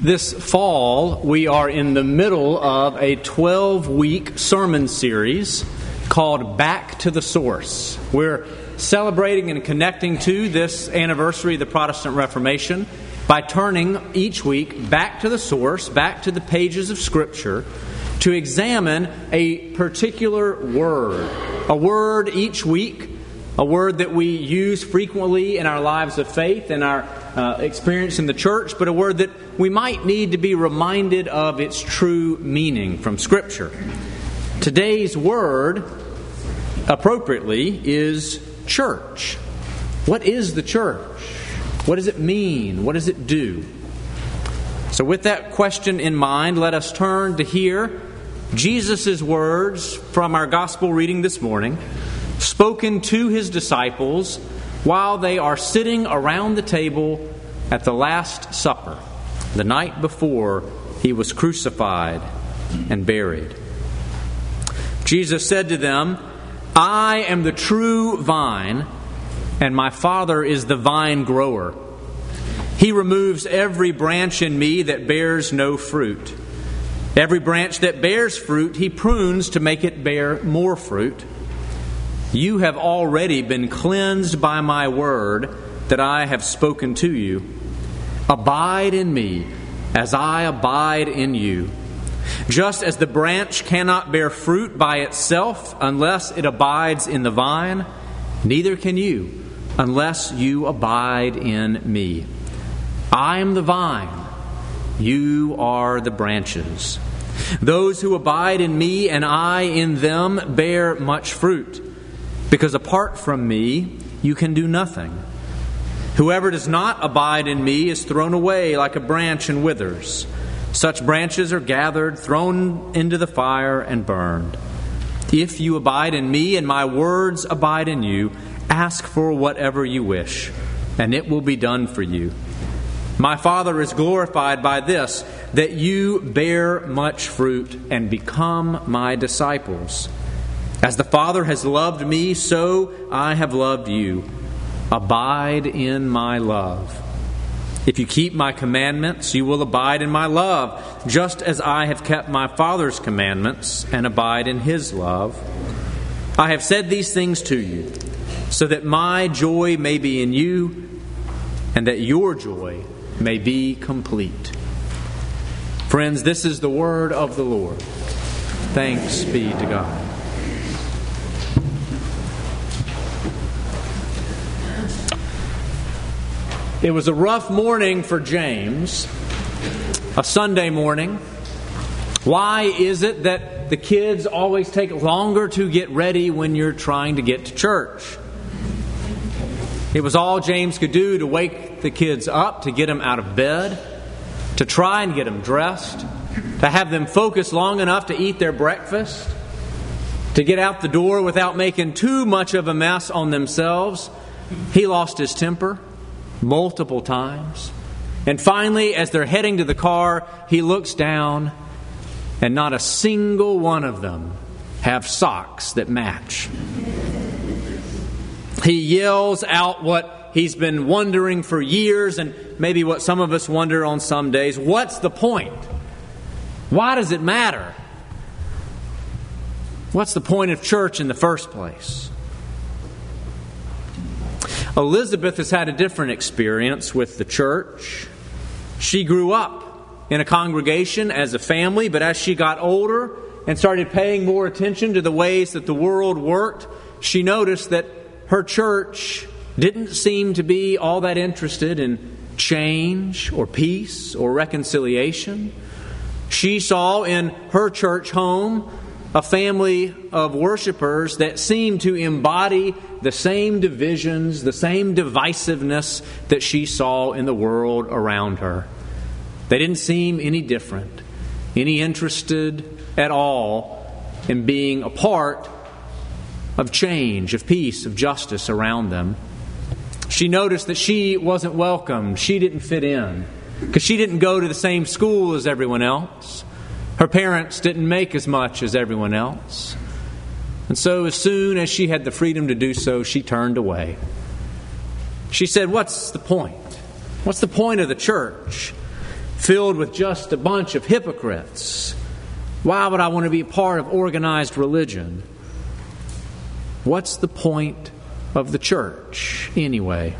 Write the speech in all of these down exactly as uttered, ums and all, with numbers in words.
This fall, we are in the middle of a twelve-week sermon series called Back to the Source. We're celebrating and connecting to this anniversary of the Protestant Reformation by turning each week back to the source, back to the pages of Scripture, to examine a particular word. A word each week, a word that we use frequently in our lives of faith and our uh, experience in the church, but a word that we might need to be reminded of its true meaning from Scripture. Today's word, appropriately, is church. What is the church? What does it mean? What does it do? So with that question in mind, let us turn to hear Jesus' words from our gospel reading this morning, spoken to His disciples while they are sitting around the table at the Last Supper, the night before He was crucified and buried. Jesus said to them, "I am the true vine, and my Father is the vine grower. He removes every branch in me that bears no fruit. Every branch that bears fruit, He prunes to make it bear more fruit. You have already been cleansed by my word that I have spoken to you. Abide in me as I abide in you. Just as the branch cannot bear fruit by itself unless it abides in the vine, neither can you unless you abide in me. I am the vine, you are the branches. Those who abide in me and I in them bear much fruit, because apart from me you can do nothing. Whoever does not abide in me is thrown away like a branch and withers. Such branches are gathered, thrown into the fire, and burned. If you abide in me and my words abide in you, ask for whatever you wish, and it will be done for you. My Father is glorified by this, that you bear much fruit and become my disciples. As the Father has loved me, so I have loved you. Abide in my love. If you keep my commandments, you will abide in my love, just as I have kept my Father's commandments and abide in His love. I have said these things to you, so that my joy may be in you, and that your joy may be complete." Friends, this is the word of the Lord. Thanks be to God. It was a rough morning for James, a Sunday morning. Why is it that the kids always take longer to get ready when you're trying to get to church? It was all James could do to wake the kids up, to get them out of bed, to try and get them dressed, to have them focus long enough to eat their breakfast, to get out the door without making too much of a mess on themselves. He lost his temper multiple times. And finally, as they're heading to the car, he looks down, and not a single one of them have socks that match. He yells out what he's been wondering for years, and maybe what some of us wonder on some days. What's the point? Why does it matter? What's the point of church in the first place? Elizabeth has had a different experience with the church. She grew up in a congregation as a family, but as she got older and started paying more attention to the ways that the world worked, she noticed that her church didn't seem to be all that interested in change or peace or reconciliation. She saw in her church home a family of worshipers that seemed to embody the same divisions, the same divisiveness that she saw in the world around her. They didn't seem any different, any interested at all in being a part of change, of peace, of justice around them. She noticed that she wasn't welcome. She didn't fit in because she didn't go to the same school as everyone else. Her parents didn't make as much as everyone else. And so as soon as she had the freedom to do so, she turned away. She said, "What's the point? What's the point of the church? filled with just a bunch of hypocrites. Why would I want to be a part of organized religion? What's the point of the church anyway?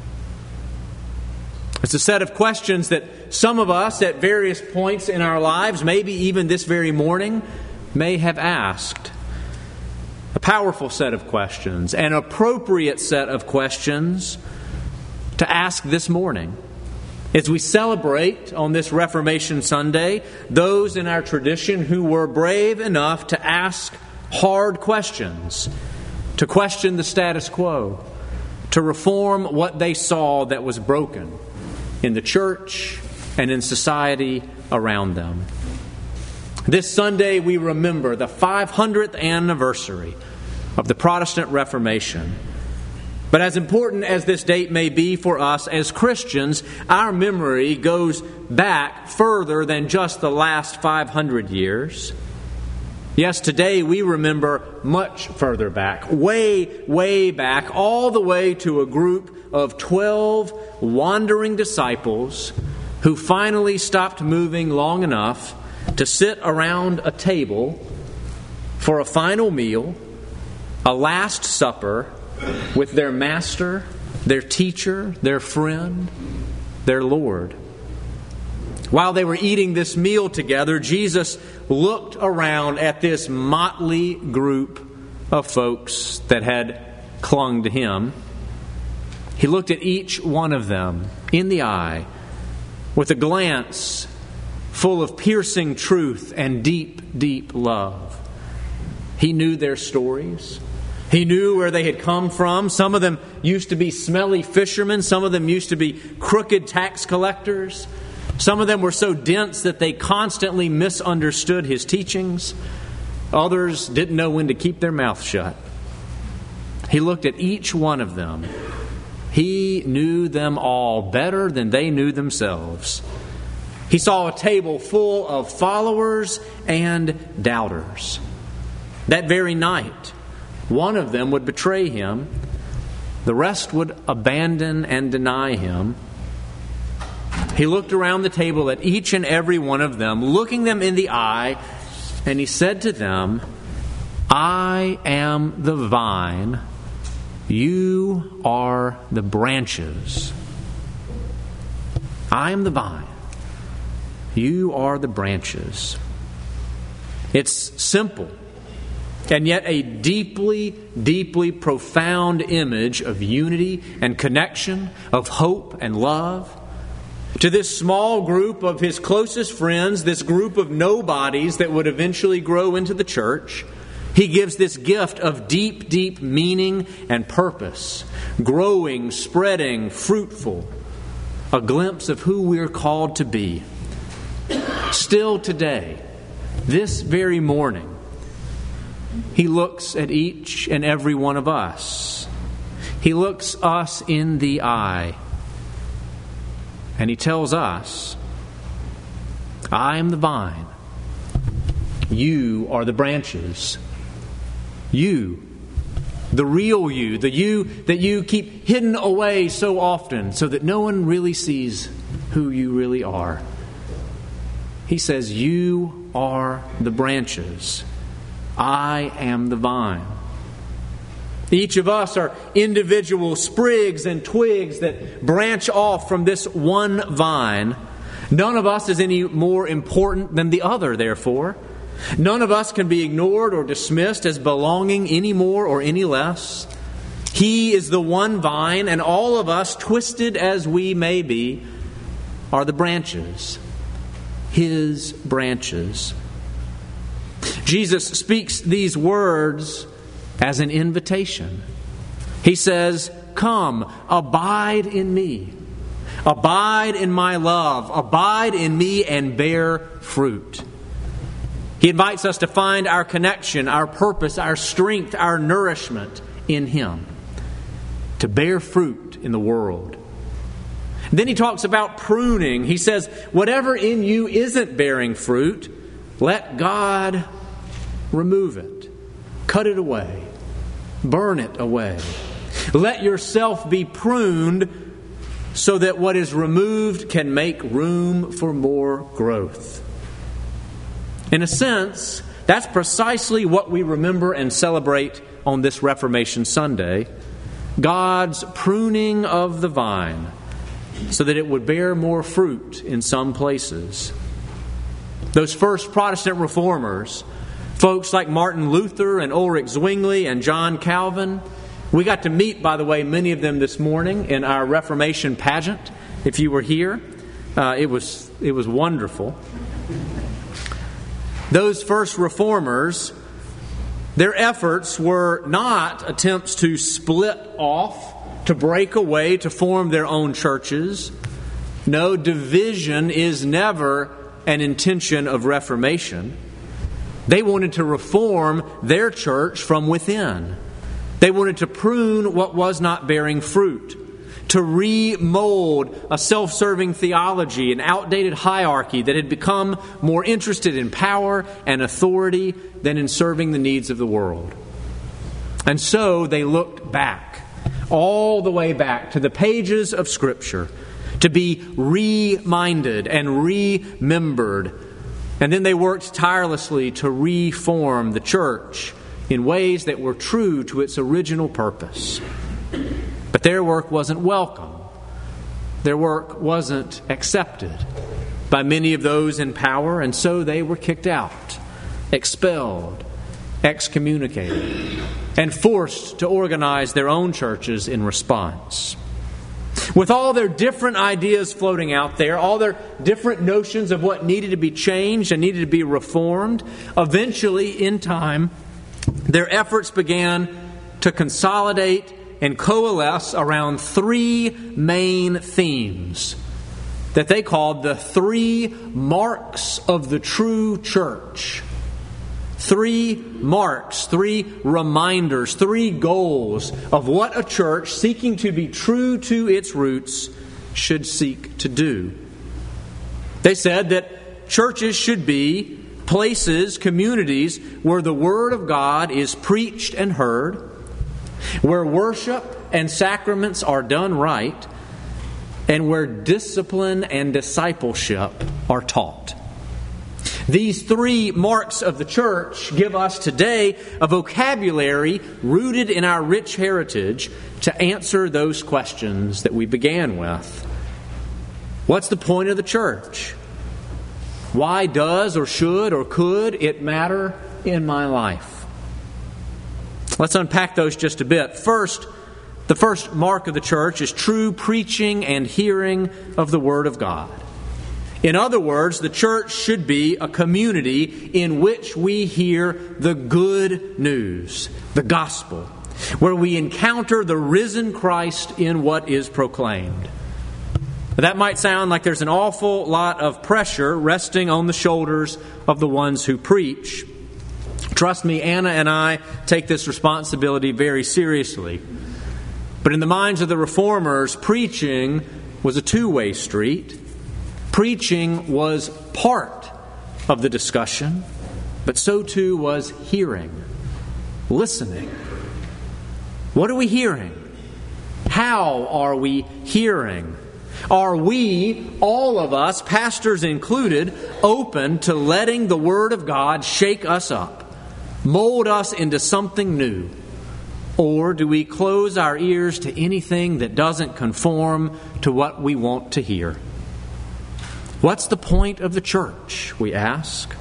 It's a set of questions that some of us at various points in our lives, maybe even this very morning, may have asked. A powerful set of questions, an appropriate set of questions to ask this morning. As we celebrate on this Reformation Sunday, those in our tradition who were brave enough to ask hard questions, to question the status quo, to reform what they saw that was broken in the church and in society around them. This Sunday we remember the five hundredth anniversary of the Protestant Reformation. But as important as this date may be for us as Christians, our memory goes back further than just the last five hundred years. Yes, today we remember much further back, way, way back, all the way to a group of twelve wandering disciples who finally stopped moving long enough to sit around a table for a final meal, a last supper, with their master, their teacher, their friend, their Lord. While they were eating this meal together, Jesus looked around at this motley group of folks that had clung to Him. He looked at each one of them in the eye with a glance full of piercing truth and deep, deep love. He knew their stories. He knew where they had come from. Some of them used to be smelly fishermen. Some of them used to be crooked tax collectors. Some of them were so dense that they constantly misunderstood His teachings. Others didn't know when to keep their mouth shut. He looked at each one of them. He knew them all better than they knew themselves. He saw a table full of followers and doubters. That very night, one of them would betray Him. The rest would abandon and deny Him. He looked around the table at each and every one of them, looking them in the eye, and He said to them, "I am the vine, you are the branches." I am the vine, you are the branches. It's simple, and yet a deeply, deeply profound image of unity and connection, of hope and love. To this small group of His closest friends, this group of nobodies that would eventually grow into the church, He gives this gift of deep, deep meaning and purpose, growing, spreading, fruitful, a glimpse of who we're called to be. Still today, this very morning, He looks at each and every one of us. He looks us in the eye. And He tells us, "I am the vine. You are the branches." You, the real you, the you that you keep hidden away so often so that no one really sees who you really are. He says, "You are the branches. I am the vine." Each of us are individual sprigs and twigs that branch off from this one vine. None of us is any more important than the other, therefore. None of us can be ignored or dismissed as belonging any more or any less. He is the one vine, and all of us, twisted as we may be, are the branches. His branches. Jesus speaks these words as an invitation. He says, "Come, abide in me. Abide in my love. Abide in me and bear fruit." He invites us to find our connection, our purpose, our strength, our nourishment in Him. To bear fruit in the world. Then He talks about pruning. He says, whatever in you isn't bearing fruit, let God remove it. Cut it away. Burn it away. Let yourself be pruned so that what is removed can make room for more growth. In a sense, that's precisely what we remember and celebrate on this Reformation Sunday, God's pruning of the vine so that it would bear more fruit in some places. Those first Protestant reformers, folks like Martin Luther and Ulrich Zwingli and John Calvin, we got to meet, by the way, many of them this morning in our Reformation pageant. If you were here, uh, it was it was wonderful. Those first reformers, their efforts were not attempts to split off, to break away, to form their own churches. No, division is never an intention of Reformation. They wanted to reform their church from within. They wanted to prune what was not bearing fruit, to remold a self-serving theology, an outdated hierarchy that had become more interested in power and authority than in serving the needs of the world. And so they looked back, all the way back to the pages of Scripture, to be reminded and remembered. And then they worked tirelessly to reform the church in ways that were true to its original purpose. But their work wasn't welcome. Their work wasn't accepted by many of those in power, and so they were kicked out, expelled, excommunicated, and forced to organize their own churches in response. With all their different ideas floating out there, all their different notions of what needed to be changed and needed to be reformed, eventually, in time, their efforts began to consolidate and coalesce around three main themes that they called the three marks of the true church. Three marks, three reminders, three goals of what a church seeking to be true to its roots should seek to do. They said that churches should be places, communities, where the Word of God is preached and heard, where worship and sacraments are done right, and where discipline and discipleship are taught. These three marks of the church give us today a vocabulary rooted in our rich heritage to answer those questions that we began with. What's the point of the church? Why does or should or could it matter in my life? Let's unpack those just a bit. First, the first mark of the church is true preaching and hearing of the Word of God. In other words, the church should be a community in which we hear the good news, the gospel, where we encounter the risen Christ in what is proclaimed. That might sound like there's an awful lot of pressure resting on the shoulders of the ones who preach. Trust me, Anna and I take this responsibility very seriously. But in the minds of the reformers, preaching was a two-way street. Preaching was part of the discussion, but so too was hearing, listening. What are we hearing? How are we hearing? Are we, all of us, pastors included, open to letting the Word of God shake us up, mold us into something new? Or do we close our ears to anything that doesn't conform to what we want to hear? What's the point of the church, we ask?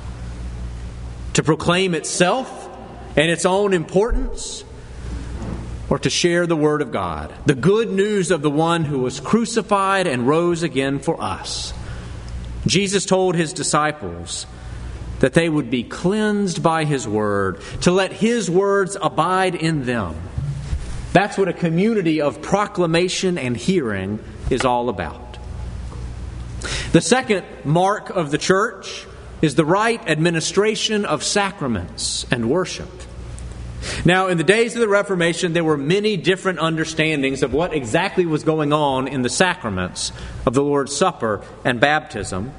To proclaim itself and its own importance? Or to share the Word of God, the good news of the one who was crucified and rose again for us? Jesus told His disciples that they would be cleansed by His Word, to let His words abide in them. That's what a community of proclamation and hearing is all about. The second mark of the church is the right administration of sacraments and worship. Now, in the days of the Reformation, there were many different understandings of what exactly was going on in the sacraments of the Lord's Supper and baptism.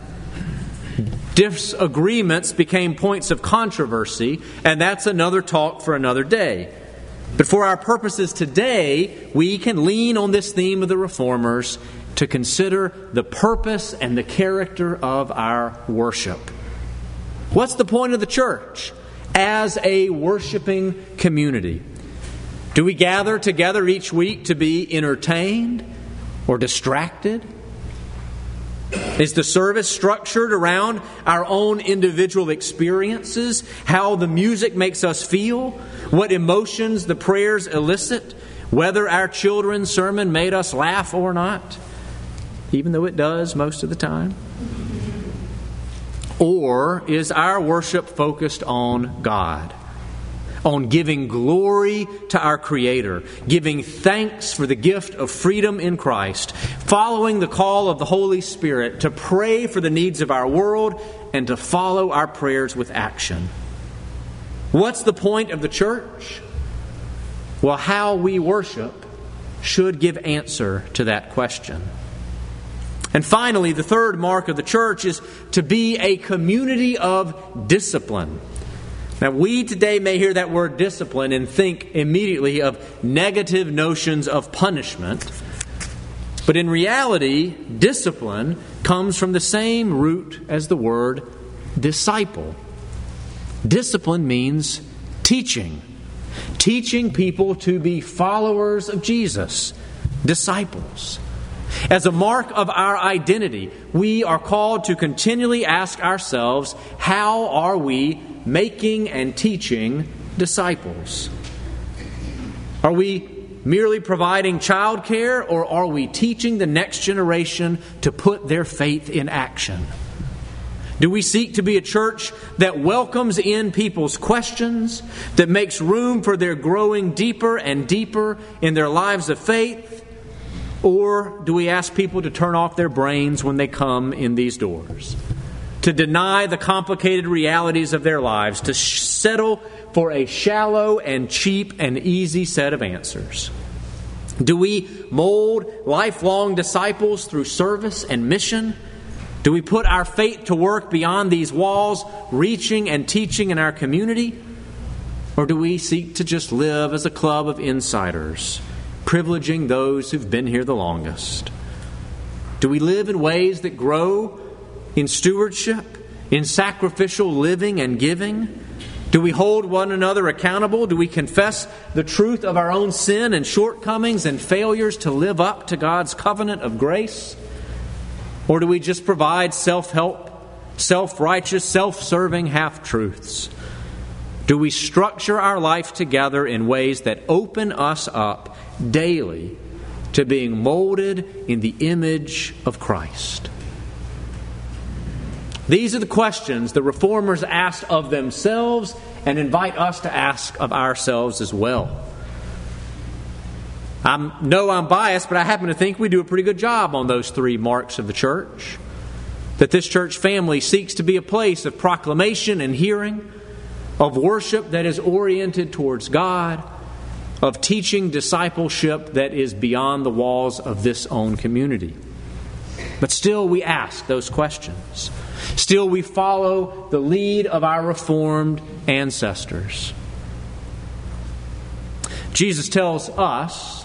Disagreements became points of controversy, and that's another talk for another day. But for our purposes today, we can lean on this theme of the Reformers to consider the purpose and the character of our worship. What's the point of the church as a worshiping community? Do we gather together each week to be entertained or distracted? Is the service structured around our own individual experiences, how the music makes us feel, what emotions the prayers elicit, whether our children's sermon made us laugh or not, even though it does most of the time? Or is our worship focused on God, on giving glory to our Creator, giving thanks for the gift of freedom in Christ, following the call of the Holy Spirit to pray for the needs of our world and to follow our prayers with action? What's the point of the church? Well, how we worship should give answer to that question. And finally, the third mark of the church is to be a community of discipline. Now, we today may hear that word discipline and think immediately of negative notions of punishment. But in reality, discipline comes from the same root as the word disciple. Discipline means teaching. Teaching people to be followers of Jesus, disciples. As a mark of our identity, we are called to continually ask ourselves, how are we making and teaching disciples? Are we merely providing childcare, or are we teaching the next generation to put their faith in action? Do we seek to be a church that welcomes in people's questions, that makes room for their growing deeper and deeper in their lives of faith? Or do we ask people to turn off their brains when they come in these doors? To deny the complicated realities of their lives, to sh- settle for a shallow and cheap and easy set of answers? Do we mold lifelong disciples through service and mission? Do we put our faith to work beyond these walls, reaching and teaching in our community? Or do we seek to just live as a club of insiders, privileging those who've been here the longest? Do we live in ways that grow in stewardship, in sacrificial living and giving? Do we hold one another accountable? Do we confess the truth of our own sin and shortcomings and failures to live up to God's covenant of grace? Or do we just provide self-help, self-righteous, self-serving half-truths? Do we structure our life together in ways that open us up daily to being molded in the image of Christ? These are the questions the Reformers asked of themselves and invite us to ask of ourselves as well. I know I'm biased, but I happen to think we do a pretty good job on those three marks of the church. That this church family seeks to be a place of proclamation and hearing, of worship that is oriented towards God, of teaching discipleship that is beyond the walls of this own community. But still we ask those questions. Still we follow the lead of our Reformed ancestors. Jesus tells us,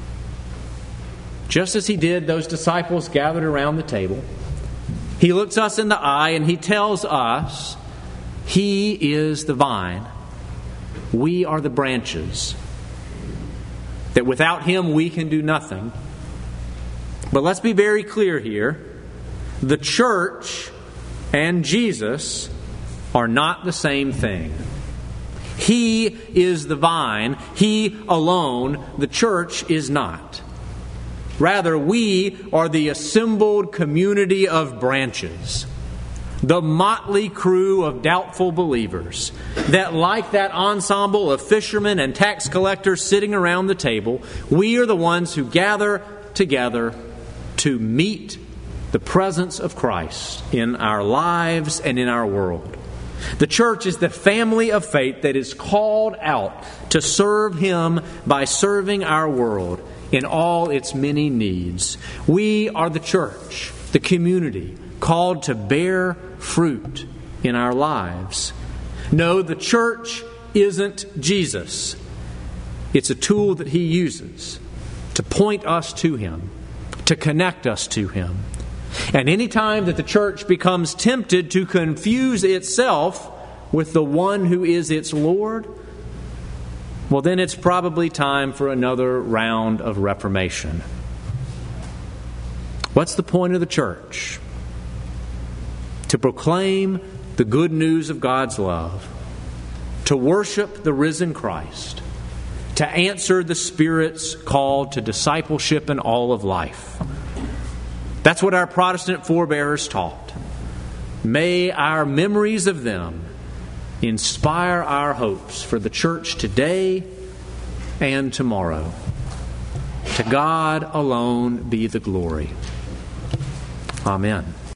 just as He did those disciples gathered around the table, He looks us in the eye and He tells us He is the vine. We are the branches. That without Him we can do nothing. But let's be very clear here. The church and Jesus are not the same thing. He is the vine. He alone. The church is not. Rather, we are the assembled community of branches. The motley crew of doubtful believers that, like that ensemble of fishermen and tax collectors sitting around the table, we are the ones who gather together to meet the presence of Christ in our lives and in our world. The church is the family of faith that is called out to serve Him by serving our world in all its many needs. We are the church, the community, called to bear fruit in our lives. No, the church isn't Jesus. It's a tool that He uses to point us to Him, to connect us to Him. And any time that the church becomes tempted to confuse itself with the one who is its Lord, well, then it's probably time for another round of reformation. What's the point of the church? To proclaim the good news of God's love, to worship the risen Christ, to answer the Spirit's call to discipleship in all of life. That's what our Protestant forebears taught. May our memories of them inspire our hopes for the church today and tomorrow. To God alone be the glory. Amen.